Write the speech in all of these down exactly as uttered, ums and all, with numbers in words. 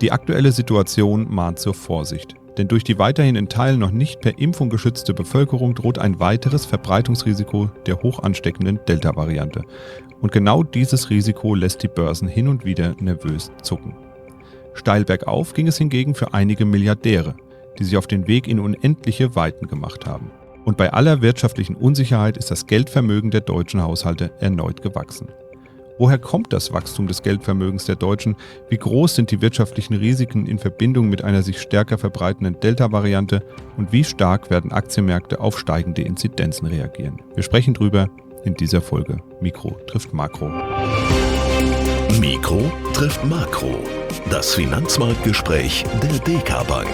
Die aktuelle Situation mahnt zur Vorsicht. Denn durch die weiterhin in Teilen noch nicht per Impfung geschützte Bevölkerung droht ein weiteres Verbreitungsrisiko der hoch ansteckenden Delta-Variante. Und genau dieses Risiko lässt die Börsen hin und wieder nervös zucken. Steil bergauf ging es hingegen für einige Milliardäre, die sich auf den Weg in unendliche Weiten gemacht haben. Und bei aller wirtschaftlichen Unsicherheit ist das Geldvermögen der deutschen Haushalte erneut gewachsen. Woher kommt das Wachstum des Geldvermögens der Deutschen? Wie groß sind die wirtschaftlichen Risiken in Verbindung mit einer sich stärker verbreitenden Delta-Variante? Und wie stark werden Aktienmärkte auf steigende Inzidenzen reagieren? Wir sprechen drüber in dieser Folge. Mikro trifft Makro. Mikro trifft Makro. Das Finanzmarktgespräch der D K Bank.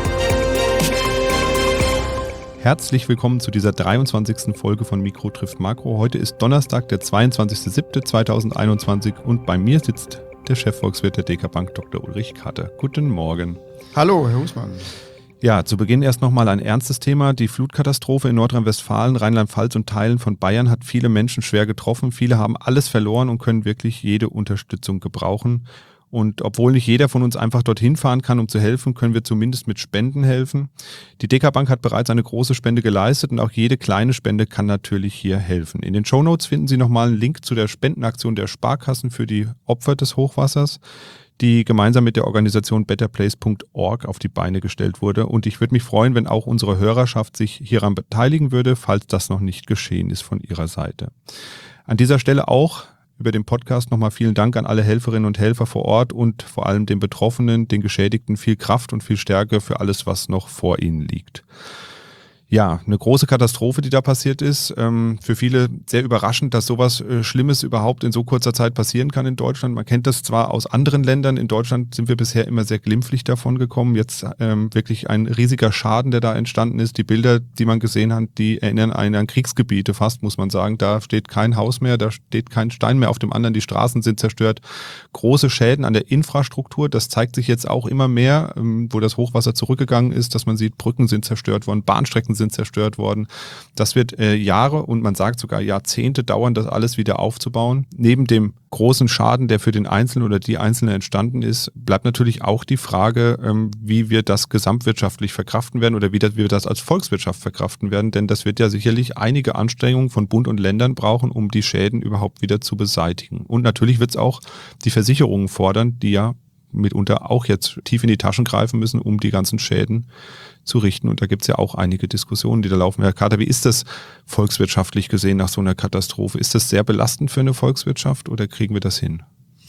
Herzlich willkommen zu dieser dreiundzwanzigsten Folge von Mikro trifft Makro. Heute ist Donnerstag, der zweiundzwanzigster siebter zweitausendeinundzwanzig und bei mir sitzt der Chefvolkswirt der D K Bank, Doktor Ulrich Katte. Guten Morgen. Hallo, Herr Husmann. Ja, zu Beginn erst nochmal ein ernstes Thema. Die Flutkatastrophe in Nordrhein-Westfalen, Rheinland-Pfalz und Teilen von Bayern hat viele Menschen schwer getroffen. Viele haben alles verloren und können wirklich jede Unterstützung gebrauchen. Und obwohl nicht jeder von uns einfach dorthin fahren kann, um zu helfen, können wir zumindest mit Spenden helfen. Die D K Bank hat bereits eine große Spende geleistet und auch jede kleine Spende kann natürlich hier helfen. In den Shownotes finden Sie nochmal einen Link zu der Spendenaktion der Sparkassen für die Opfer des Hochwassers, die gemeinsam mit der Organisation better place punkt org auf die Beine gestellt wurde. Und ich würde mich freuen, wenn auch unsere Hörerschaft sich hieran beteiligen würde, falls das noch nicht geschehen ist von ihrer Seite. An dieser Stelle auch über den Podcast nochmal vielen Dank an alle Helferinnen und Helfer vor Ort und vor allem den Betroffenen, den Geschädigten viel Kraft und viel Stärke für alles, was noch vor ihnen liegt. Ja, eine große Katastrophe, die da passiert ist. Ähm, für viele sehr überraschend, dass sowas äh, Schlimmes überhaupt in so kurzer Zeit passieren kann in Deutschland. Man kennt das zwar aus anderen Ländern. In Deutschland sind wir bisher immer sehr glimpflich davon gekommen. Jetzt ähm, wirklich ein riesiger Schaden, der da entstanden ist. Die Bilder, die man gesehen hat, die erinnern einen an Kriegsgebiete fast, muss man sagen. Da steht kein Haus mehr, da steht kein Stein mehr auf dem anderen. Die Straßen sind zerstört. Große Schäden an der Infrastruktur. Das zeigt sich jetzt auch immer mehr, ähm, wo das Hochwasser zurückgegangen ist, dass man sieht, Brücken sind zerstört worden, Bahnstrecken sind sind zerstört worden. Das wird äh, Jahre und man sagt sogar Jahrzehnte dauern, das alles wieder aufzubauen. Neben dem großen Schaden, der für den Einzelnen oder die Einzelne entstanden ist, bleibt natürlich auch die Frage, ähm, wie wir das gesamtwirtschaftlich verkraften werden oder wie das, wie wir das als Volkswirtschaft verkraften werden. Denn das wird ja sicherlich einige Anstrengungen von Bund und Ländern brauchen, um die Schäden überhaupt wieder zu beseitigen. Und natürlich wird es auch die Versicherungen fordern, die ja mitunter auch jetzt tief in die Taschen greifen müssen, um die ganzen Schäden zu richten. Und da gibt es ja auch einige Diskussionen, die da laufen. Herr Kater, wie ist das volkswirtschaftlich gesehen nach so einer Katastrophe? Ist das sehr belastend für eine Volkswirtschaft oder kriegen wir das hin?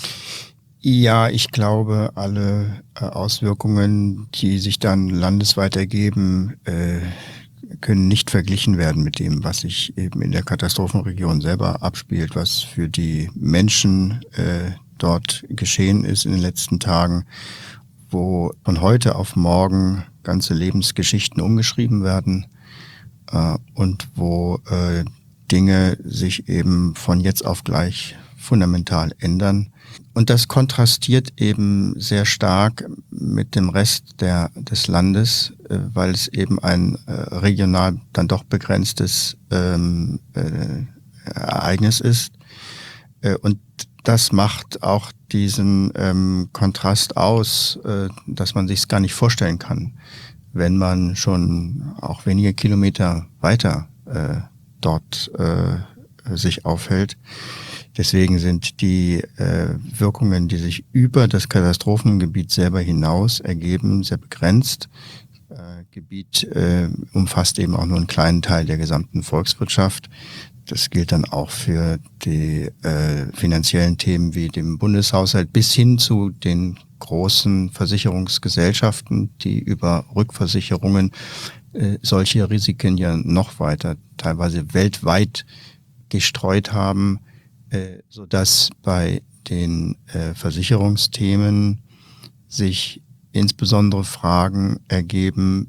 Ja, ich glaube, alle äh, Auswirkungen, die sich dann landesweit ergeben, äh, können nicht verglichen werden mit dem, was sich eben in der Katastrophenregion selber abspielt, was für die Menschen äh, dort geschehen ist in den letzten Tagen, wo von heute auf morgen ganze Lebensgeschichten umgeschrieben werden äh, und wo äh, Dinge sich eben von jetzt auf gleich fundamental ändern. Und das kontrastiert eben sehr stark mit dem Rest der, des Landes, äh, weil es eben ein äh, regional dann doch begrenztes ähm, äh, Ereignis ist. Äh, und das macht auch diesen ähm, Kontrast aus, äh, dass man sich es gar nicht vorstellen kann, wenn man schon auch wenige Kilometer weiter äh, dort äh, sich aufhält. Deswegen sind die äh, Wirkungen, die sich über das Katastrophengebiet selber hinaus ergeben, sehr begrenzt. Äh, Gebiet äh, umfasst eben auch nur einen kleinen Teil der gesamten Volkswirtschaft. Das gilt dann auch für die äh, finanziellen Themen wie dem Bundeshaushalt bis hin zu den großen Versicherungsgesellschaften, die über Rückversicherungen äh, solche Risiken ja noch weiter, teilweise weltweit gestreut haben, äh, sodass bei den äh, Versicherungsthemen sich insbesondere Fragen ergeben,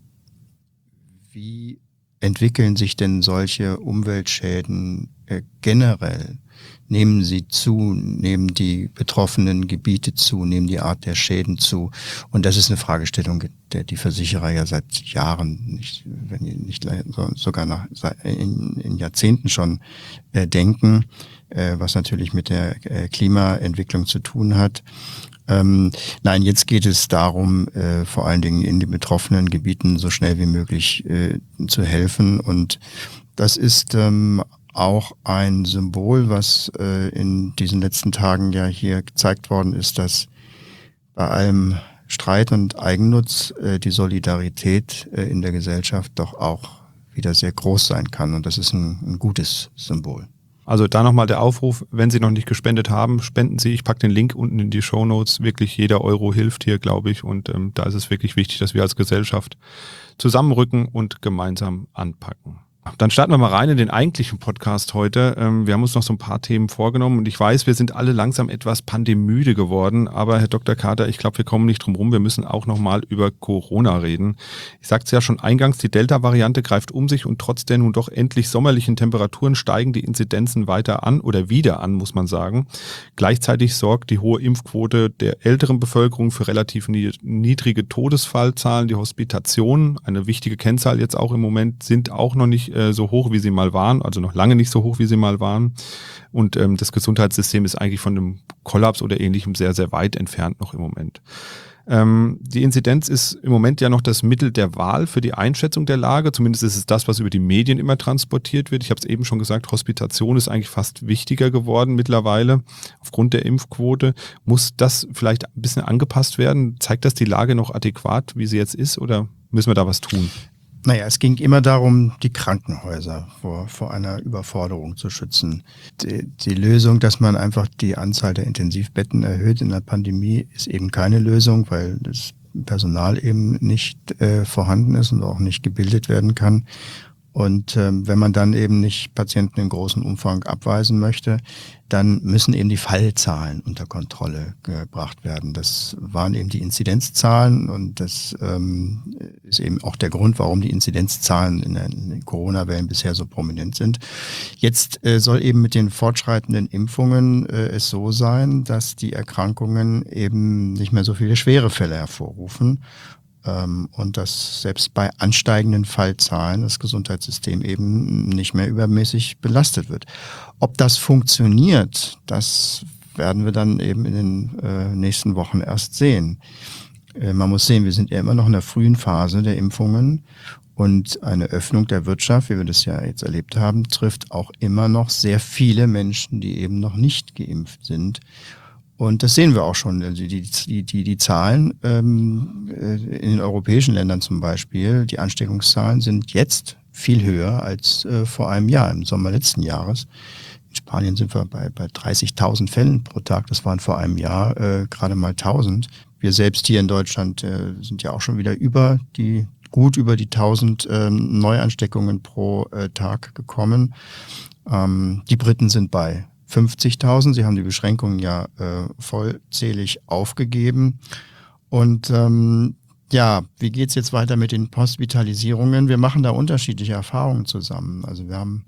wie entwickeln sich denn solche Umweltschäden äh, generell? Nehmen sie zu? Nehmen die betroffenen Gebiete zu? Nehmen die Art der Schäden zu? Und das ist eine Fragestellung, der die Versicherer ja seit Jahren, nicht, wenn nicht sogar nach, in, in Jahrzehnten schon äh, denken, äh, was natürlich mit der äh, Klimaentwicklung zu tun hat. Ähm, nein, jetzt geht es darum, äh, vor allen Dingen in den betroffenen Gebieten so schnell wie möglich äh, zu helfen. Und das ist ähm, auch ein Symbol, was äh, in diesen letzten Tagen ja hier gezeigt worden ist, dass bei allem Streit und Eigennutz äh, die Solidarität äh, in der Gesellschaft doch auch wieder sehr groß sein kann. Und das ist ein, ein gutes Symbol. Also da nochmal der Aufruf, wenn Sie noch nicht gespendet haben, spenden Sie. Ich packe den Link unten in die Shownotes. Wirklich jeder Euro hilft hier, glaube ich. Und ähm, da ist es wirklich wichtig, dass wir als Gesellschaft zusammenrücken und gemeinsam anpacken. Dann starten wir mal rein in den eigentlichen Podcast heute. Wir haben uns noch so ein paar Themen vorgenommen und ich weiß, wir sind alle langsam etwas pandemiemüde geworden, aber Herr Doktor Kater, ich glaube, wir kommen nicht drum rum. Wir müssen auch nochmal über Corona reden. Ich sagte es ja schon eingangs, die Delta-Variante greift um sich und trotz der nun doch endlich sommerlichen Temperaturen steigen die Inzidenzen weiter an oder wieder an, muss man sagen. Gleichzeitig sorgt die hohe Impfquote der älteren Bevölkerung für relativ niedrige Todesfallzahlen. Die Hospitationen, eine wichtige Kennzahl jetzt auch im Moment, sind auch noch nicht so hoch, wie sie mal waren, also noch lange nicht so hoch, wie sie mal waren. Und ähm, das Gesundheitssystem ist eigentlich von einem Kollaps oder Ähnlichem sehr, sehr weit entfernt noch im Moment. Ähm, die Inzidenz ist im Moment ja noch das Mittel der Wahl für die Einschätzung der Lage. Zumindest ist es das, was über die Medien immer transportiert wird. Ich habe es eben schon gesagt, Hospitation ist eigentlich fast wichtiger geworden mittlerweile aufgrund der Impfquote. Muss das vielleicht ein bisschen angepasst werden? Zeigt das die Lage noch adäquat, wie sie jetzt ist, oder müssen wir da was tun? Naja, es ging immer darum, die Krankenhäuser vor, vor einer Überforderung zu schützen. Die, die Lösung, dass man einfach die Anzahl der Intensivbetten erhöht in der Pandemie, ist eben keine Lösung, weil das Personal eben nicht äh, vorhanden ist und auch nicht gebildet werden kann. Und ähm, wenn man dann eben nicht Patienten in großem Umfang abweisen möchte, dann müssen eben die Fallzahlen unter Kontrolle gebracht werden. Das waren eben die Inzidenzzahlen und das ähm, ist eben auch der Grund, warum die Inzidenzzahlen in den, in den Corona-Wellen bisher so prominent sind. Jetzt äh, soll eben mit den fortschreitenden Impfungen äh, es so sein, dass die Erkrankungen eben nicht mehr so viele schwere Fälle hervorrufen. Und dass selbst bei ansteigenden Fallzahlen das Gesundheitssystem eben nicht mehr übermäßig belastet wird. Ob das funktioniert, das werden wir dann eben in den äh, nächsten Wochen erst sehen. Äh, man muss sehen, wir sind ja immer noch in der frühen Phase der Impfungen und eine Öffnung der Wirtschaft, wie wir das ja jetzt erlebt haben, trifft auch immer noch sehr viele Menschen, die eben noch nicht geimpft sind. Und das sehen wir auch schon. Also die, die, die, die Zahlen ähm, in den europäischen Ländern zum Beispiel, die Ansteckungszahlen sind jetzt viel höher als äh, vor einem Jahr, im Sommer letzten Jahres. In Spanien sind wir bei, bei dreißigtausend Fällen pro Tag. Das waren vor einem Jahr äh, gerade mal tausend. Wir selbst hier in Deutschland äh, sind ja auch schon wieder über die, gut über die tausend ähm, Neuansteckungen pro äh, Tag gekommen. Ähm, die Briten sind bei fünfzigtausend. Sie haben die Beschränkungen ja äh, vollzählig aufgegeben. Und ähm, ja, wie geht's jetzt weiter mit den Hospitalisierungen? Wir machen da unterschiedliche Erfahrungen zusammen. Also wir haben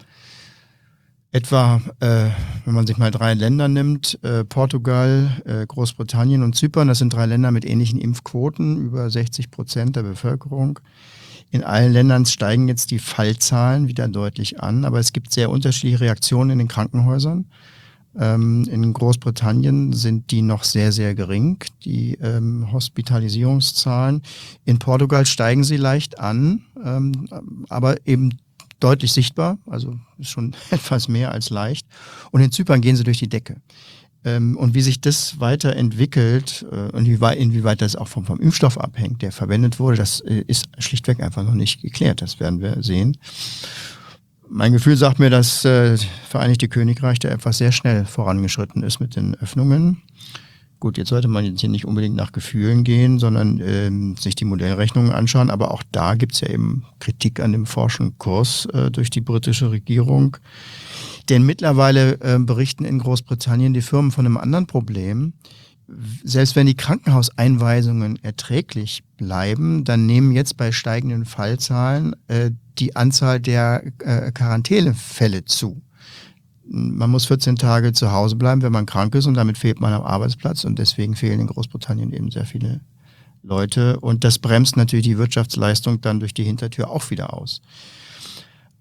etwa, äh, wenn man sich mal drei Länder nimmt, äh, Portugal, äh, Großbritannien und Zypern, das sind drei Länder mit ähnlichen Impfquoten, über sechzig Prozent der Bevölkerung. In allen Ländern steigen jetzt die Fallzahlen wieder deutlich an, aber es gibt sehr unterschiedliche Reaktionen in den Krankenhäusern. Ähm, in Großbritannien sind die noch sehr, sehr gering, die ähm, Hospitalisierungszahlen. In Portugal steigen sie leicht an, ähm, aber eben deutlich sichtbar, also ist schon etwas mehr als leicht. Und in Zypern gehen sie durch die Decke. Und wie sich das weiterentwickelt und inwieweit das auch vom, vom Impfstoff abhängt, der verwendet wurde, das ist schlichtweg einfach noch nicht geklärt. Das werden wir sehen. Mein Gefühl sagt mir, dass das Vereinigte Königreich da etwas sehr schnell vorangeschritten ist mit den Öffnungen. Gut, jetzt sollte man jetzt hier nicht unbedingt nach Gefühlen gehen, sondern ähm, sich die Modellrechnungen anschauen. Aber auch da gibt's ja eben Kritik an dem forschen Kurs äh, durch die britische Regierung. Denn mittlerweile äh, berichten in Großbritannien die Firmen von einem anderen Problem. Selbst wenn die Krankenhauseinweisungen erträglich bleiben, dann nehmen jetzt bei steigenden Fallzahlen äh, die Anzahl der äh, Quarantänefälle zu. Man muss vierzehn Tage zu Hause bleiben, wenn man krank ist und damit fehlt man am Arbeitsplatz und deswegen fehlen in Großbritannien eben sehr viele Leute und das bremst natürlich die Wirtschaftsleistung dann durch die Hintertür auch wieder aus.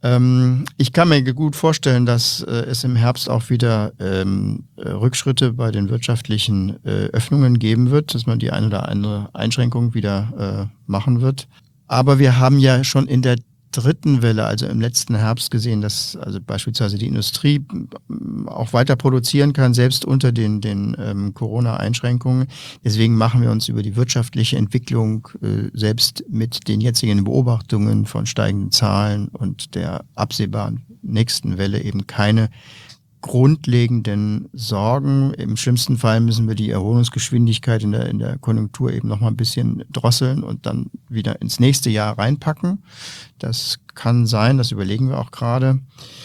Ähm, ich kann mir gut vorstellen, dass äh, es im Herbst auch wieder ähm, äh, Rückschritte bei den wirtschaftlichen äh, Öffnungen geben wird, dass man die eine oder andere Einschränkung wieder äh, machen wird. Aber wir haben ja schon in der dritten Welle, also im letzten Herbst gesehen, dass also beispielsweise die Industrie auch weiter produzieren kann, selbst unter den, den ähm, Corona-Einschränkungen. Deswegen machen wir uns über die wirtschaftliche Entwicklung äh, selbst mit den jetzigen Beobachtungen von steigenden Zahlen und der absehbaren nächsten Welle eben keine grundlegenden Sorgen. Im schlimmsten Fall müssen wir die Erholungsgeschwindigkeit in der, in der Konjunktur eben noch mal ein bisschen drosseln und dann wieder ins nächste Jahr reinpacken. Das kann sein, das überlegen wir auch gerade.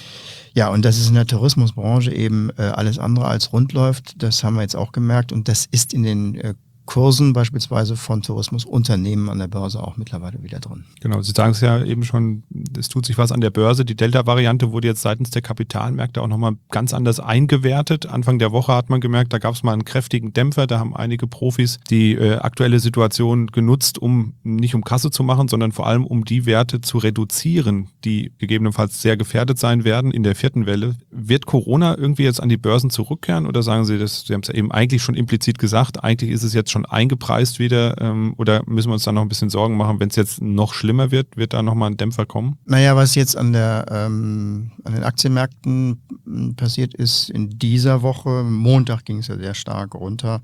Ja, und dass es in der Tourismusbranche eben äh, alles andere als rund läuft, das haben wir jetzt auch gemerkt. Und das ist in den äh, Kursen beispielsweise von Tourismusunternehmen an der Börse auch mittlerweile wieder drin. Genau, Sie sagen es ja eben schon, es tut sich was an der Börse. Die Delta-Variante wurde jetzt seitens der Kapitalmärkte auch nochmal ganz anders eingewertet. Anfang der Woche hat man gemerkt, da gab es mal einen kräftigen Dämpfer. Da haben einige Profis die äh, aktuelle Situation genutzt, um nicht um Kasse zu machen, sondern vor allem um die Werte zu reduzieren, die gegebenenfalls sehr gefährdet sein werden in der vierten Welle. Wird Corona irgendwie jetzt an die Börsen zurückkehren oder sagen Sie, das, Sie haben es ja eben eigentlich schon implizit gesagt, eigentlich ist es jetzt schon eingepreist wieder ähm, oder müssen wir uns da noch ein bisschen Sorgen machen, wenn es jetzt noch schlimmer wird, wird da nochmal ein Dämpfer kommen? Naja, was jetzt an der ähm, an den Aktienmärkten passiert ist in dieser Woche, Montag ging es ja sehr stark runter.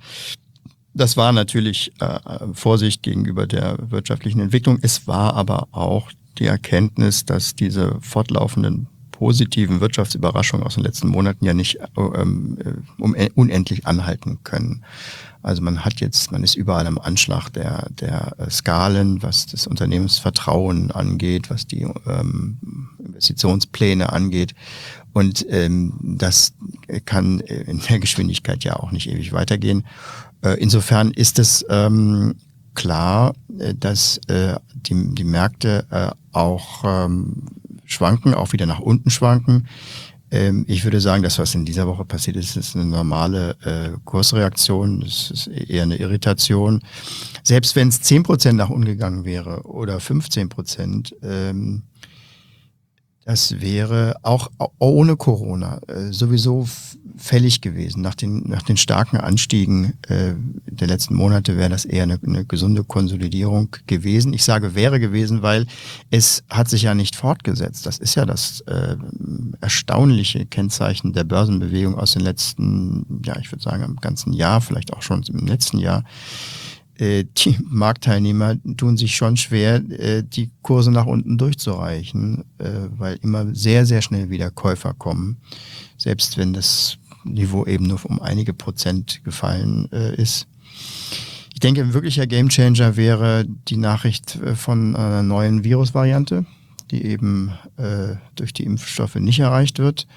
Das war natürlich äh, Vorsicht gegenüber der wirtschaftlichen Entwicklung. Es war aber auch die Erkenntnis, dass diese fortlaufenden positiven Wirtschaftsüberraschungen aus den letzten Monaten ja nicht ähm, um, unendlich anhalten können. Also man hat jetzt, man ist überall am Anschlag der, der Skalen, was das Unternehmensvertrauen angeht, was die ähm, Investitionspläne angeht. Und ähm, das kann in der Geschwindigkeit ja auch nicht ewig weitergehen. Äh, insofern ist es ähm, klar, dass äh, die, die Märkte äh, auch ähm, schwanken, auch wieder nach unten schwanken. Ähm, ich würde sagen, das, was in dieser Woche passiert ist, ist eine normale äh, Kursreaktion. Das ist eher eine Irritation. Selbst wenn es zehn Prozent nach unten gegangen wäre oder fünfzehn Prozent, ähm, das wäre auch ohne Corona äh, sowieso f- fällig gewesen. Nach den, nach den starken Anstiegen äh, der letzten Monate wäre das eher eine, eine gesunde Konsolidierung gewesen. Ich sage wäre gewesen, weil es hat sich ja nicht fortgesetzt. Das ist ja das äh, erstaunliche Kennzeichen der Börsenbewegung aus den letzten, ja ich würde sagen im ganzen Jahr, vielleicht auch schon im letzten Jahr. Die Marktteilnehmer tun sich schon schwer, die Kurse nach unten durchzureichen, weil immer sehr, sehr schnell wieder Käufer kommen, selbst wenn das Niveau eben nur um einige Prozent gefallen ist. Ich denke, ein wirklicher Gamechanger wäre die Nachricht von einer neuen Virusvariante, die eben durch die Impfstoffe nicht erreicht wird.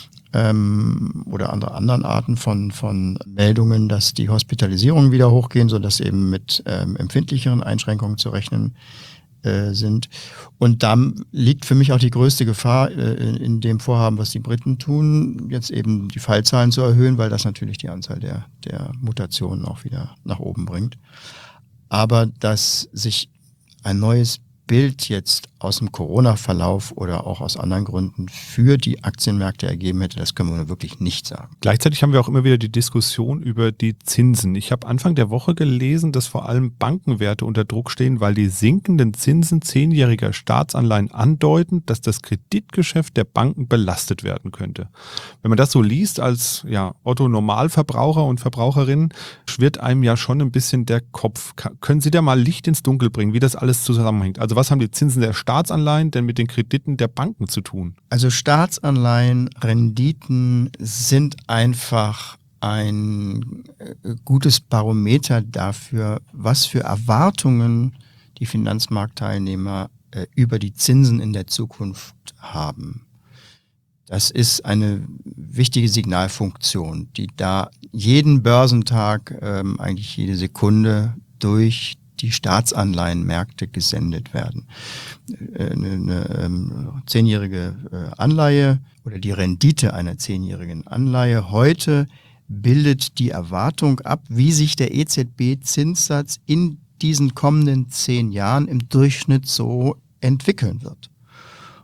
Ähm, oder andere anderen Arten von von Meldungen, dass die Hospitalisierungen wieder hochgehen, so dass eben mit ähm, empfindlicheren Einschränkungen zu rechnen äh, sind. Und da liegt für mich auch die größte Gefahr äh, in, in dem Vorhaben, was die Briten tun, jetzt eben die Fallzahlen zu erhöhen, weil das natürlich die Anzahl der der Mutationen auch wieder nach oben bringt. Aber dass sich ein neues Bild jetzt aus dem Corona-Verlauf oder auch aus anderen Gründen für die Aktienmärkte ergeben hätte, das können wir wirklich nicht sagen. Gleichzeitig haben wir auch immer wieder die Diskussion über die Zinsen. Ich habe Anfang der Woche gelesen, dass vor allem Bankenwerte unter Druck stehen, weil die sinkenden Zinsen zehnjähriger Staatsanleihen andeuten, dass das Kreditgeschäft der Banken belastet werden könnte. Wenn man das so liest als ja, Otto-Normalverbraucher und Verbraucherin, schwirrt einem ja schon ein bisschen der Kopf. Können Sie da mal Licht ins Dunkel bringen, wie das alles zusammenhängt? Also was haben die Zinsen der Staatsanleihen denn mit den Krediten der Banken zu tun? Also Staatsanleihen, Renditen sind einfach ein gutes Barometer dafür, was für Erwartungen die Finanzmarktteilnehmer äh, über die Zinsen in der Zukunft haben. Das ist eine wichtige Signalfunktion, die da jeden Börsentag, ähm, eigentlich jede Sekunde durch die Staatsanleihenmärkte gesendet werden. Eine, eine ähm, zehnjährige äh, Anleihe oder die Rendite einer zehnjährigen Anleihe heute bildet die Erwartung ab, wie sich der E Z B-Zinssatz in diesen kommenden zehn Jahren im Durchschnitt so entwickeln wird.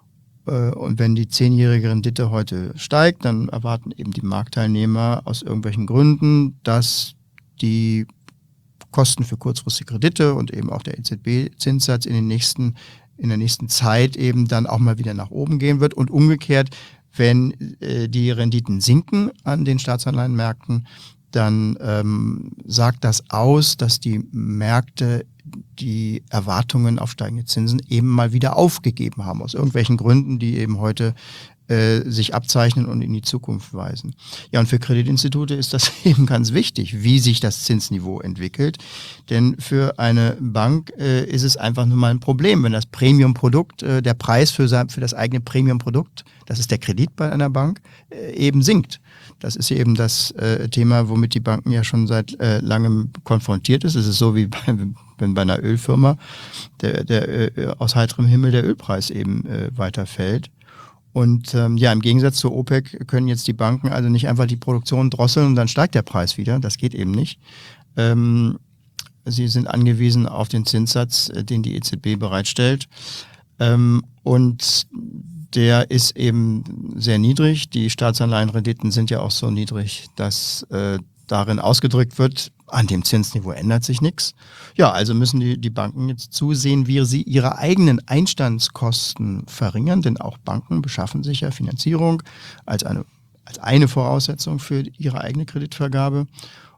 Und wenn die zehnjährige Rendite heute steigt, dann erwarten eben die Marktteilnehmer aus irgendwelchen Gründen, dass die Kosten für kurzfristige Kredite und eben auch der E Z B-Zinssatz in den nächsten, in der nächsten Zeit eben dann auch mal wieder nach oben gehen wird. Und umgekehrt, wenn äh, die Renditen sinken an den Staatsanleihenmärkten, dann ähm, sagt das aus, dass die Märkte die Erwartungen auf steigende Zinsen eben mal wieder aufgegeben haben, aus irgendwelchen Gründen, die eben heute äh, sich abzeichnen und in die Zukunft weisen. Ja, und für Kreditinstitute ist das eben ganz wichtig, wie sich das Zinsniveau entwickelt. Denn für eine Bank äh, ist es einfach nur mal ein Problem, wenn das Premium-Produkt, äh, der Preis für, für das eigene Premium-Produkt, das ist der Kredit bei einer Bank, äh, eben sinkt. Das ist eben das äh, Thema, womit die Banken ja schon seit äh, langem konfrontiert ist. Es ist so wie bei, wenn bei einer Ölfirma der, der äh, aus heiterem Himmel der Ölpreis eben äh, weiterfällt. Und ähm, ja, im Gegensatz zur OPEC können jetzt die Banken also nicht einfach die Produktion drosseln und dann steigt der Preis wieder. Das geht eben nicht. Ähm, sie sind angewiesen auf den Zinssatz, äh, den die E Z B bereitstellt. Ähm, und der ist eben sehr niedrig. Die Staatsanleihenrenditen sind ja auch so niedrig, dass äh, darin ausgedrückt wird, an dem Zinsniveau ändert sich nichts. Ja, also müssen die, die Banken jetzt zusehen, wie sie ihre eigenen Einstandskosten verringern, denn auch Banken beschaffen sich ja Finanzierung als eine, als eine Voraussetzung für ihre eigene Kreditvergabe.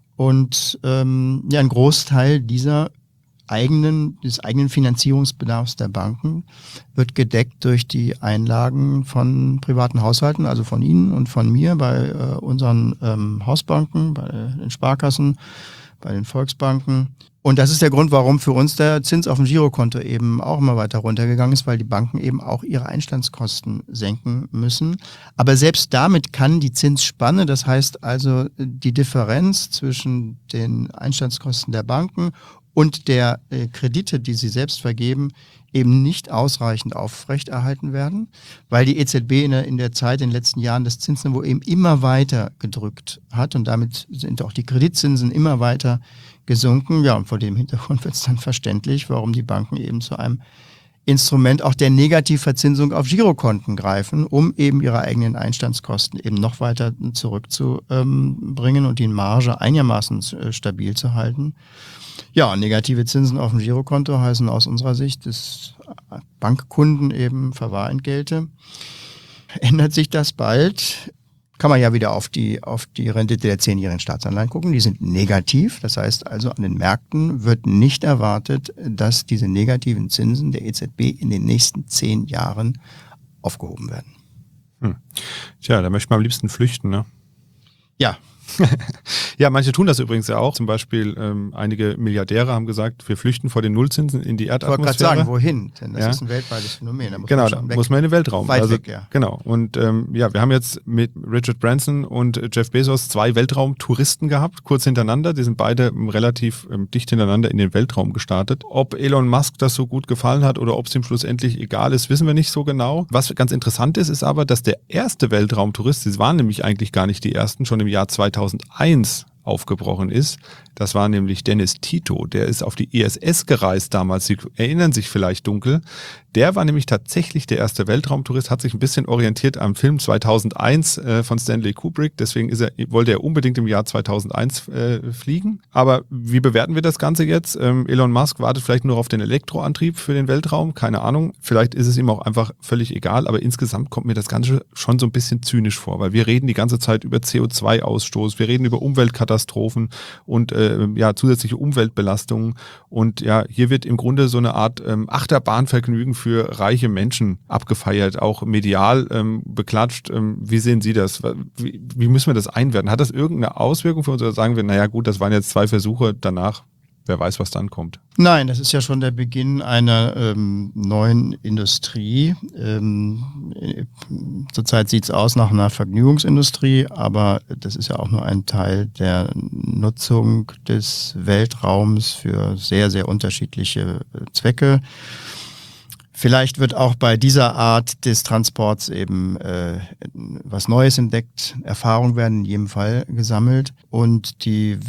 Und ähm, ja, ein Großteil dieser eigenen, des eigenen Finanzierungsbedarfs der Banken wird gedeckt durch die Einlagen von privaten Haushalten, also von Ihnen und von mir bei äh, unseren ähm, Hausbanken, bei den Sparkassen, bei den Volksbanken. Und das ist der Grund, warum für uns der Zins auf dem Girokonto eben auch immer weiter runtergegangen ist, weil die Banken eben auch ihre Einstandskosten senken müssen. Aber selbst damit kann die Zinsspanne, das heißt also die Differenz zwischen den Einstandskosten der Banken und der äh, Kredite, die sie selbst vergeben, eben nicht ausreichend aufrechterhalten werden, weil die E Z B in der, in der Zeit, in den letzten Jahren, das Zinsniveau eben immer weiter gedrückt hat und damit sind auch die Kreditzinsen immer weiter gesunken. Ja, und vor dem Hintergrund wird es dann verständlich, warum die Banken eben zu einem Instrument auch der Negativverzinsung auf Girokonten greifen, um eben ihre eigenen Einstandskosten eben noch weiter zurückzubringen und die Marge einigermaßen äh, stabil zu halten. Ja, negative Zinsen auf dem Girokonto heißen aus unserer Sicht, dass Bankkunden eben Verwahrentgelte. Ändert sich das bald? Kann man ja wieder auf die, auf die Rendite der zehnjährigen Staatsanleihen gucken. Die sind negativ. Das heißt also, an den Märkten wird nicht erwartet, dass diese negativen Zinsen der E Z B in den nächsten zehn Jahren aufgehoben werden. Hm. Tja, da möchte man am liebsten flüchten, ne? Ja. Ja, manche tun das übrigens ja auch. Zum Beispiel ähm, einige Milliardäre haben gesagt, wir flüchten vor den Nullzinsen in die Erdatmosphäre. Ich wollte gerade sagen, wohin? Denn das ja. ist ein weltweites Phänomen. Da muss genau, man da schon weg. muss man in den Weltraum. Weit also, weg, ja. Genau. Und ähm, ja, wir haben jetzt mit Richard Branson und Jeff Bezos zwei Weltraumtouristen gehabt, kurz hintereinander. Die sind beide relativ ähm, dicht hintereinander in den Weltraum gestartet. Ob Elon Musk das so gut gefallen hat oder ob es ihm schlussendlich egal ist, wissen wir nicht so genau. Was ganz interessant ist, ist aber, dass der erste Weltraumtourist, sie waren nämlich eigentlich gar nicht die ersten, schon im Jahr zweitausendeins aufgebrochen ist. Das war nämlich Dennis Tito. Der ist auf die I S S gereist damals. Sie erinnern sich vielleicht dunkel. Der war nämlich tatsächlich der erste Weltraumtourist, hat sich ein bisschen orientiert am Film zweitausendeins äh, von Stanley Kubrick. Deswegen ist er, wollte er unbedingt im Jahr zweitausendeins äh, fliegen. Aber wie bewerten wir das Ganze jetzt? Ähm, Elon Musk wartet vielleicht nur auf den Elektroantrieb für den Weltraum. Keine Ahnung. Vielleicht ist es ihm auch einfach völlig egal. Aber insgesamt kommt mir das Ganze schon so ein bisschen zynisch vor, weil wir reden die ganze Zeit über C O zwei Ausstoß. Wir reden über Umweltkatastrophen und äh, ja, zusätzliche Umweltbelastungen. Und ja, hier wird im Grunde so eine Art ähm, Achterbahnvergnügen für reiche Menschen abgefeiert, auch medial ähm, beklatscht. Ähm, wie sehen Sie das? Wie, wie müssen wir das einwerten? Hat das irgendeine Auswirkung für uns oder sagen wir, naja gut, das waren jetzt zwei Versuche, danach, wer weiß, was dann kommt? Nein, das ist ja schon der Beginn einer ähm, neuen Industrie. Ähm, zurzeit sieht es aus nach einer Vergnügungsindustrie, aber das ist ja auch nur ein Teil der Nutzung des Weltraums für sehr, sehr unterschiedliche äh, Zwecke. Vielleicht wird auch bei dieser Art des Transports eben äh, was Neues entdeckt, Erfahrungen werden in jedem Fall gesammelt und die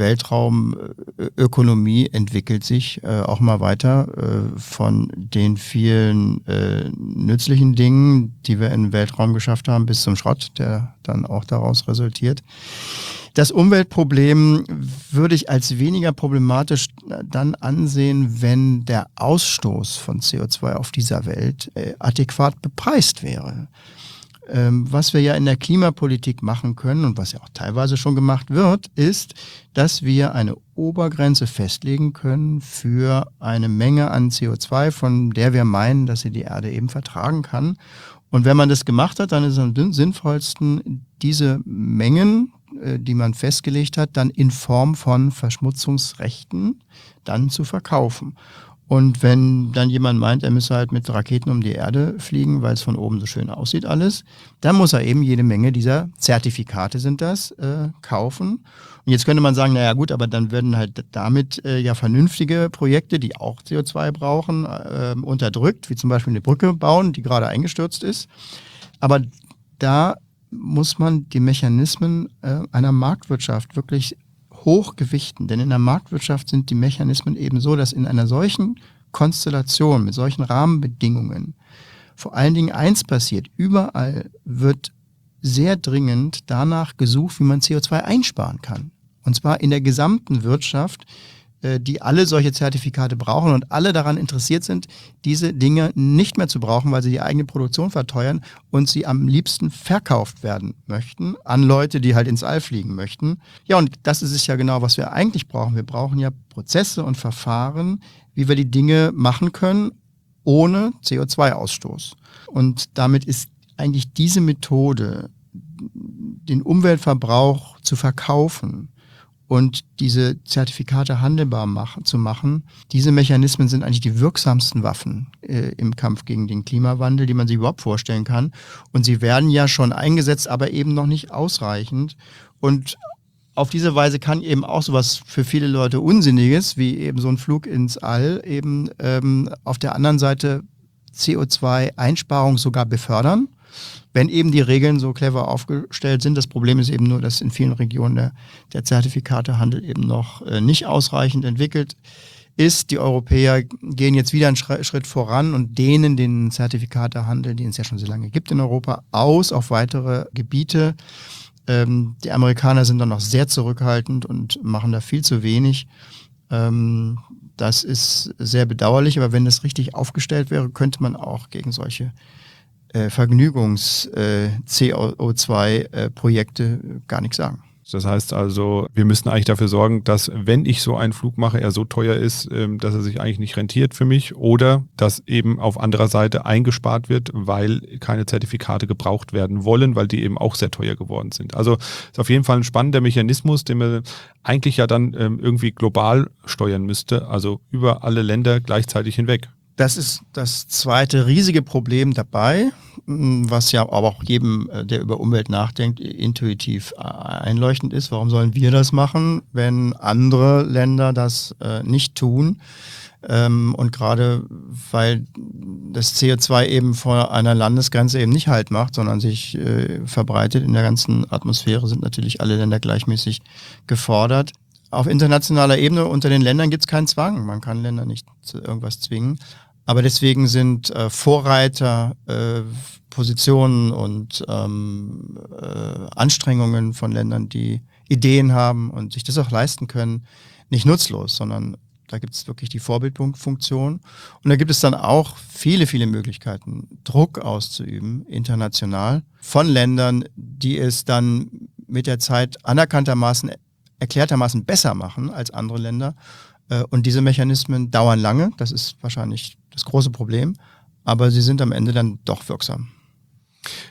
Weltraumökonomie entwickelt sich äh, auch mal weiter äh, von den vielen äh, nützlichen Dingen, die wir im Weltraum geschafft haben, bis zum Schrott, der dann auch daraus resultiert. Das Umweltproblem würde ich als weniger problematisch dann ansehen, wenn der Ausstoß von C O zwei auf dieser Welt äh, adäquat bepreist wäre. Ähm, was wir ja in der Klimapolitik machen können und was ja auch teilweise schon gemacht wird, ist, dass wir eine Obergrenze festlegen können für eine Menge an C O zwei, von der wir meinen, dass sie die Erde eben vertragen kann. Und wenn man das gemacht hat, dann ist es am sinnvollsten, diese Mengen, die man festgelegt hat, dann in Form von Verschmutzungsrechten dann zu verkaufen. Und wenn dann jemand meint, er müsse halt mit Raketen um die Erde fliegen, weil es von oben so schön aussieht alles, dann muss er eben jede Menge dieser Zertifikate sind das, äh, kaufen. Und jetzt könnte man sagen, naja gut, aber dann würden halt damit äh, ja vernünftige Projekte, die auch C O zwei brauchen, äh, unterdrückt, wie zum Beispiel eine Brücke bauen, die gerade eingestürzt ist. Aber da muss man die Mechanismen äh, einer Marktwirtschaft wirklich hochgewichten. Denn in der Marktwirtschaft sind die Mechanismen eben so, dass in einer solchen Konstellation, mit solchen Rahmenbedingungen vor allen Dingen eins passiert. Überall wird sehr dringend danach gesucht, wie man C O zwei einsparen kann. Und zwar in der gesamten Wirtschaft, die alle solche Zertifikate brauchen und alle daran interessiert sind, diese Dinge nicht mehr zu brauchen, weil sie die eigene Produktion verteuern und sie am liebsten verkauft werden möchten an Leute, die halt ins All fliegen möchten. Ja, und das ist es ja genau, was wir eigentlich brauchen. Wir brauchen ja Prozesse und Verfahren, wie wir die Dinge machen können, ohne C O zwei Ausstoß. Und damit ist eigentlich diese Methode, den Umweltverbrauch zu verkaufen, und diese Zertifikate handelbar machen, zu machen, diese Mechanismen sind eigentlich die wirksamsten Waffen äh, im Kampf gegen den Klimawandel, die man sich überhaupt vorstellen kann. Und sie werden ja schon eingesetzt, aber eben noch nicht ausreichend. Und auf diese Weise kann eben auch sowas für viele Leute Unsinniges, wie eben so ein Flug ins All, eben ähm, auf der anderen Seite C O zwei Einsparung sogar befördern. Wenn eben die Regeln so clever aufgestellt sind. Das Problem ist eben nur, dass in vielen Regionen der, der Zertifikatehandel eben noch äh, nicht ausreichend entwickelt ist. Die Europäer gehen jetzt wieder einen Schritt voran und dehnen den Zertifikatehandel, den es ja schon so lange gibt in Europa, aus auf weitere Gebiete. Ähm, die Amerikaner sind dann noch sehr zurückhaltend und machen da viel zu wenig. Ähm, das ist sehr bedauerlich, aber wenn das richtig aufgestellt wäre, könnte man auch gegen solche Äh, Vergnügungs-C O zwei Projekte äh, gar nichts sagen. Das heißt also, wir müssen eigentlich dafür sorgen, dass, wenn ich so einen Flug mache, er so teuer ist, ähm, dass er sich eigentlich nicht rentiert für mich, oder dass eben auf anderer Seite eingespart wird, weil keine Zertifikate gebraucht werden wollen, weil die eben auch sehr teuer geworden sind. Also ist auf jeden Fall ein spannender Mechanismus, den man eigentlich ja dann ähm, irgendwie global steuern müsste, also über alle Länder gleichzeitig hinweg. Das ist das zweite riesige Problem dabei, was ja aber auch jedem, der über Umwelt nachdenkt, intuitiv einleuchtend ist. Warum sollen wir das machen, wenn andere Länder das äh, nicht tun? Ähm, und gerade weil das C O zwei eben vor einer Landesgrenze eben nicht Halt macht, sondern sich äh, verbreitet in der ganzen Atmosphäre, sind natürlich alle Länder gleichmäßig gefordert. Auf internationaler Ebene unter den Ländern gibt es keinen Zwang. Man kann Länder nicht zu irgendwas zwingen. Aber deswegen sind äh, Vorreiter, äh, Positionen und ähm, äh, Anstrengungen von Ländern, die Ideen haben und sich das auch leisten können, nicht nutzlos, sondern da gibt es wirklich die Vorbildfunktion. Und da gibt es dann auch viele, viele Möglichkeiten, Druck auszuüben, international, von Ländern, die es dann mit der Zeit anerkanntermaßen, erklärtermaßen besser machen als andere Länder. Und diese Mechanismen dauern lange, das ist wahrscheinlich das große Problem, aber sie sind am Ende dann doch wirksam.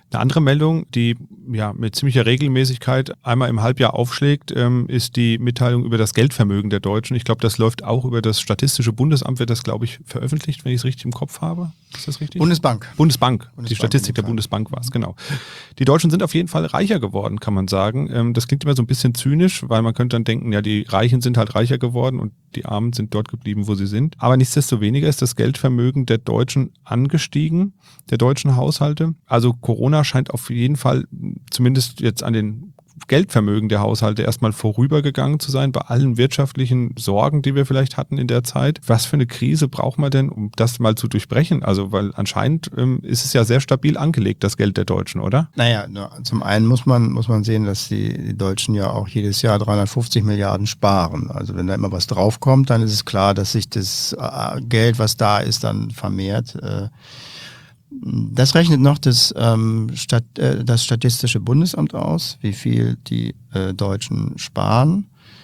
Eine andere Meldung, die ja mit ziemlicher Regelmäßigkeit einmal im Halbjahr aufschlägt, ähm, ist die Mitteilung über das Geldvermögen der Deutschen. Ich glaube, das läuft auch über das Statistische Bundesamt, wird das, glaube ich, veröffentlicht, wenn ich es richtig im Kopf habe. Ist das richtig? Bundesbank. Bundesbank. Bundesbank die Statistik der Bundesbank war es, genau. Die Deutschen sind auf jeden Fall reicher geworden, kann man sagen. Ähm, das klingt immer so ein bisschen zynisch, weil man könnte dann denken, ja, die Reichen sind halt reicher geworden und die Armen sind dort geblieben, wo sie sind. Aber nichtsdestoweniger ist das Geldvermögen der Deutschen angestiegen, der deutschen Haushalte. Also Corona scheint auf jeden Fall zumindest jetzt an den Geldvermögen der Haushalte erstmal vorübergegangen zu sein, bei allen wirtschaftlichen Sorgen, die wir vielleicht hatten in der Zeit. Was für eine Krise braucht man denn, um das mal zu durchbrechen? Also, weil anscheinend ähm, ist es ja sehr stabil angelegt, das Geld der Deutschen, oder? Naja, zum einen muss man, muss man sehen, dass die, die Deutschen ja auch jedes Jahr dreihundertfünfzig Milliarden sparen. Also wenn da immer was draufkommt, dann ist es klar, dass sich das äh, Geld, was da ist, dann vermehrt. Äh, Das rechnet noch das, ähm, Stat, äh, das Statistische Bundesamt aus, wie viel die äh, Deutschen sparen.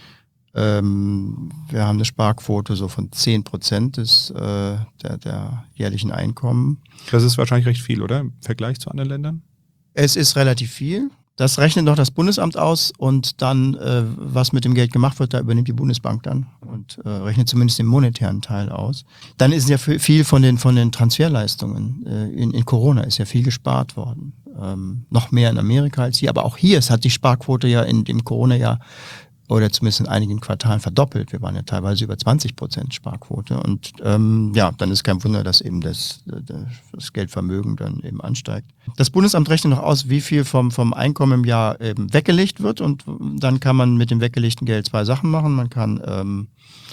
Ähm, wir haben eine Sparquote so von zehn Prozent des, äh, der, der jährlichen Einkommen. Das ist wahrscheinlich recht viel, oder? Im Vergleich zu anderen Ländern? Es ist relativ viel. Das rechnet noch das Bundesamt aus und dann, äh, was mit dem Geld gemacht wird, da übernimmt die Bundesbank dann und äh, rechnet zumindest den monetären Teil aus. Dann ist ja viel von den, von den Transferleistungen. Äh, in, in Corona ist ja viel gespart worden. Ähm, noch mehr in Amerika als hier. Aber auch hier, es hat die Sparquote ja in dem Corona-Jahr oder zumindest in einigen Quartalen verdoppelt. Wir waren ja teilweise über zwanzig Prozent Sparquote. Und ähm, ja, dann ist kein Wunder, dass eben das, das Geldvermögen dann eben ansteigt. Das Bundesamt rechnet noch aus, wie viel vom, vom Einkommen im Jahr eben weggelegt wird. Und dann kann man mit dem weggelegten Geld zwei Sachen machen. Man kann ähm,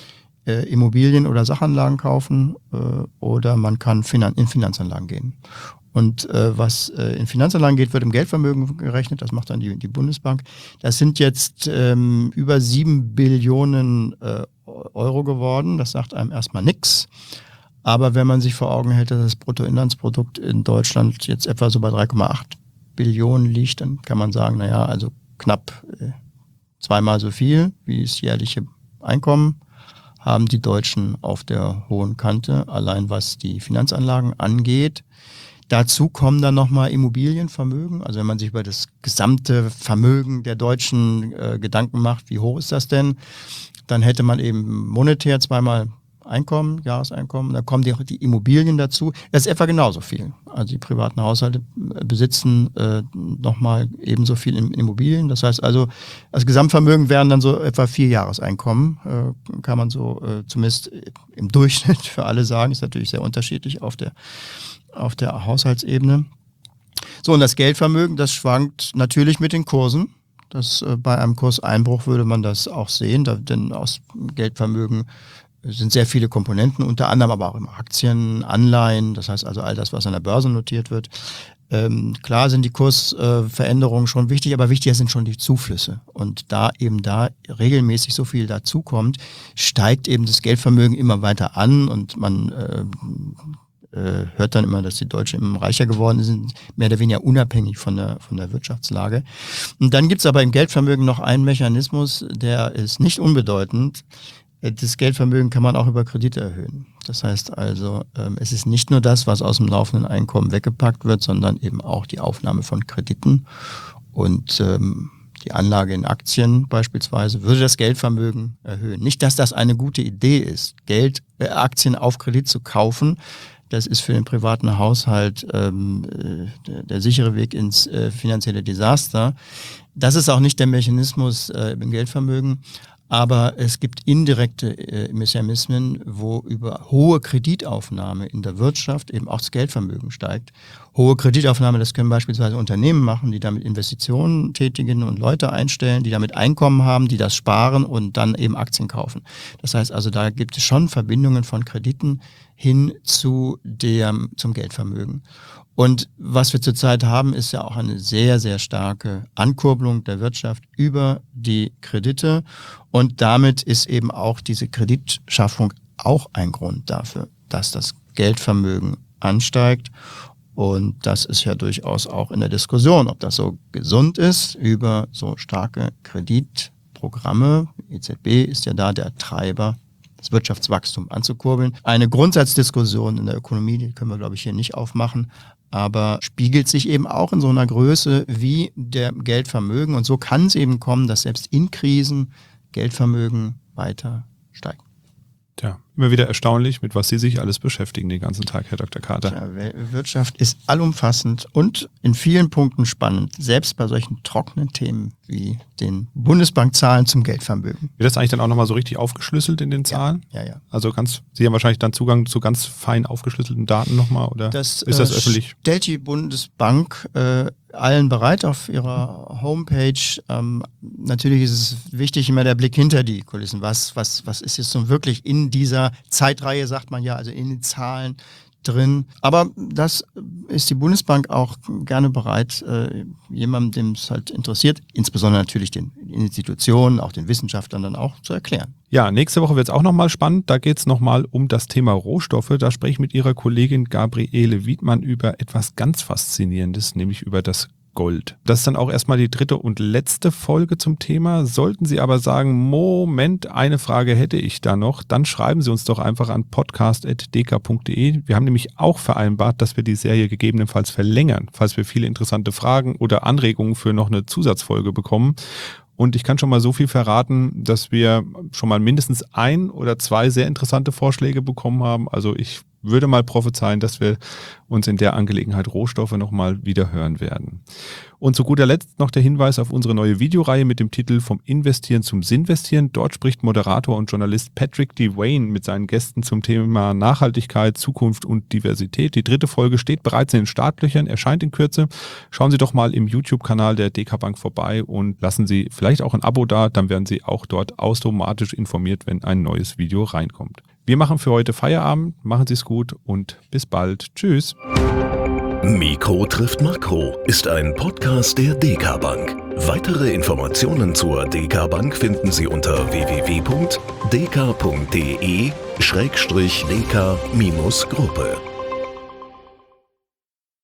äh, Immobilien oder Sachanlagen kaufen äh, oder man kann Finan- in Finanzanlagen gehen. Und äh, was äh, in Finanzanlagen geht, wird im Geldvermögen gerechnet. Das macht dann die, die Bundesbank. Das sind jetzt ähm, über sieben Billionen äh, Euro geworden. Das sagt einem erstmal nix. Aber wenn man sich vor Augen hält, dass das Bruttoinlandsprodukt in Deutschland jetzt etwa so bei drei Komma acht Billionen liegt, dann kann man sagen, naja, also knapp äh, zweimal so viel wie das jährliche Einkommen haben die Deutschen auf der hohen Kante, allein was die Finanzanlagen angeht. Dazu kommen dann nochmal Immobilienvermögen. Also wenn man sich über das gesamte Vermögen der Deutschen äh, Gedanken macht, wie hoch ist das denn, dann hätte man eben monetär zweimal Einkommen, Jahreseinkommen, da kommen die, die Immobilien dazu. Das ist etwa genauso viel. Also die privaten Haushalte besitzen äh, nochmal ebenso viel in Immobilien. Das heißt also, das Gesamtvermögen wären dann so etwa vier Jahreseinkommen, äh, kann man so äh, zumindest im Durchschnitt für alle sagen. Ist natürlich sehr unterschiedlich auf der auf der Haushaltsebene. So, und das Geldvermögen, das schwankt natürlich mit den Kursen. Das, äh, bei einem Kurseinbruch würde man das auch sehen, da, denn aus Geldvermögen sind sehr viele Komponenten, unter anderem aber auch immer Aktien, Anleihen, das heißt also all das, was an der Börse notiert wird. Ähm, klar sind die Kursveränderungen äh, schon wichtig, aber wichtiger sind schon die Zuflüsse. Und da eben da regelmäßig so viel dazukommt, steigt eben das Geldvermögen immer weiter an und man äh, hört dann immer, dass die Deutschen immer reicher geworden sind, mehr oder weniger unabhängig von der, von der Wirtschaftslage. Und dann gibt es aber im Geldvermögen noch einen Mechanismus, der ist nicht unbedeutend. Das Geldvermögen kann man auch über Kredite erhöhen. Das heißt also, es ist nicht nur das, was aus dem laufenden Einkommen weggepackt wird, sondern eben auch die Aufnahme von Krediten. Und ähm, die Anlage in Aktien beispielsweise würde das Geldvermögen erhöhen. Nicht, dass das eine gute Idee ist, Geld, äh, Aktien auf Kredit zu kaufen. Das ist für den privaten Haushalt ähm, der, der sichere Weg ins äh, finanzielle Desaster. Das ist auch nicht der Mechanismus äh, im Geldvermögen. Aber es gibt indirekte äh, Mechanismen, wo über hohe Kreditaufnahme in der Wirtschaft eben auch das Geldvermögen steigt. Hohe Kreditaufnahme, das können beispielsweise Unternehmen machen, die damit Investitionen tätigen und Leute einstellen, die damit Einkommen haben, die das sparen und dann eben Aktien kaufen. Das heißt also, da gibt es schon Verbindungen von Krediten hin zu dem, zum Geldvermögen. Und was wir zurzeit haben, ist ja auch eine sehr, sehr starke Ankurbelung der Wirtschaft über die Kredite. Und damit ist eben auch diese Kreditschaffung auch ein Grund dafür, dass das Geldvermögen ansteigt. Und das ist ja durchaus auch in der Diskussion, ob das so gesund ist, über so starke Kreditprogramme. E Z B ist ja da der Treiber, das Wirtschaftswachstum anzukurbeln. Eine Grundsatzdiskussion in der Ökonomie, die können wir, glaube ich, hier nicht aufmachen. aber spiegelt sich eben auch in so einer Größe wie der Geldvermögen. Und so kann es eben kommen, dass selbst in Krisen Geldvermögen weiter steigt. Tja, immer wieder erstaunlich, mit was Sie sich alles beschäftigen den ganzen Tag, Herr Doktor Kater. Ja, Wirtschaft ist allumfassend und in vielen Punkten spannend, selbst bei solchen trockenen Themen wie den Bundesbankzahlen zum Geldvermögen. Wird das eigentlich dann auch nochmal so richtig aufgeschlüsselt in den Zahlen? Ja, ja. ja. Also ganz, Sie haben wahrscheinlich dann Zugang zu ganz fein aufgeschlüsselten Daten nochmal, oder das, ist das äh, öffentlich? Stellt die Bundesbank äh, allen bereit auf ihrer Homepage. Ähm, natürlich ist es wichtig, immer der Blick hinter die Kulissen. Was, was, was ist jetzt so wirklich in dieser Zeitreihe, sagt man ja, also in den Zahlen drin. Aber das ist die Bundesbank auch gerne bereit, äh, jemandem, dem es halt interessiert, insbesondere natürlich den Institutionen, auch den Wissenschaftlern dann auch zu erklären. Ja, nächste Woche wird es auch nochmal spannend. Da geht es nochmal um das Thema Rohstoffe. Da spreche ich mit Ihrer Kollegin Gabriele Wiedmann über etwas ganz Faszinierendes, nämlich über das Gold. Das ist dann auch erstmal die dritte und letzte Folge zum Thema. Sollten Sie aber sagen, Moment, eine Frage hätte ich da noch, dann schreiben Sie uns doch einfach an podcast punkt d k punkt d e. Wir haben nämlich auch vereinbart, dass wir die Serie gegebenenfalls verlängern, falls wir viele interessante Fragen oder Anregungen für noch eine Zusatzfolge bekommen. Und ich kann schon mal so viel verraten, dass wir schon mal mindestens ein oder zwei sehr interessante Vorschläge bekommen haben. Also ich würde mal prophezeien, dass wir uns in der Angelegenheit Rohstoffe nochmal wieder hören werden. Und zu guter Letzt noch der Hinweis auf unsere neue Videoreihe mit dem Titel Vom Investieren zum Sinvestieren. Dort spricht Moderator und Journalist Patrick Devane mit seinen Gästen zum Thema Nachhaltigkeit, Zukunft und Diversität. Die dritte Folge steht bereits in den Startlöchern, erscheint in Kürze. Schauen Sie doch mal im YouTube-Kanal der D K Bank vorbei und lassen Sie vielleicht auch ein Abo da, dann werden Sie auch dort automatisch informiert, wenn ein neues Video reinkommt. Wir machen für heute Feierabend, machen Sie es gut und bis bald. Tschüss. Mikro trifft Makro ist ein Podcast der D K Bank. Weitere Informationen zur D K Bank finden Sie unter w w w punkt d k punkt d e schrägstrich d k Gruppe.